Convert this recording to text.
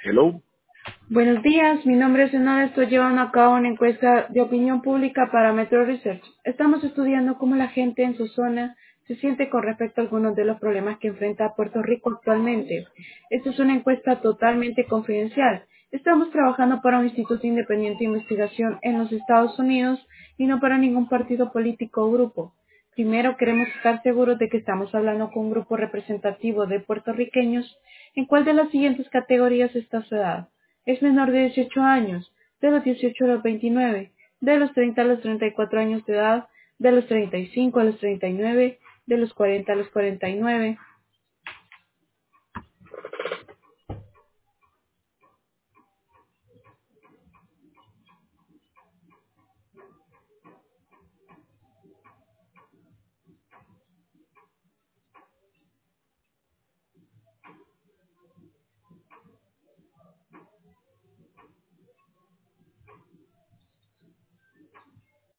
Hello. Buenos días, mi nombre es Leonora, estoy llevando a cabo una encuesta de opinión pública para Metro Research. Estamos estudiando cómo la gente en su zona se siente con respecto a algunos de los problemas que enfrenta Puerto Rico actualmente. Esta es una encuesta totalmente confidencial. Estamos trabajando para un instituto independiente de investigación en los Estados Unidos y no para ningún partido político o grupo. Primero, queremos estar seguros de que estamos hablando con un grupo representativo de puertorriqueños. ¿En cuál de las siguientes categorías está su edad? Es menor de 18 años, de los 18 a los 29, de los 30 a los 34 años de edad, de los 35 a los 39, de los 40 a los 49,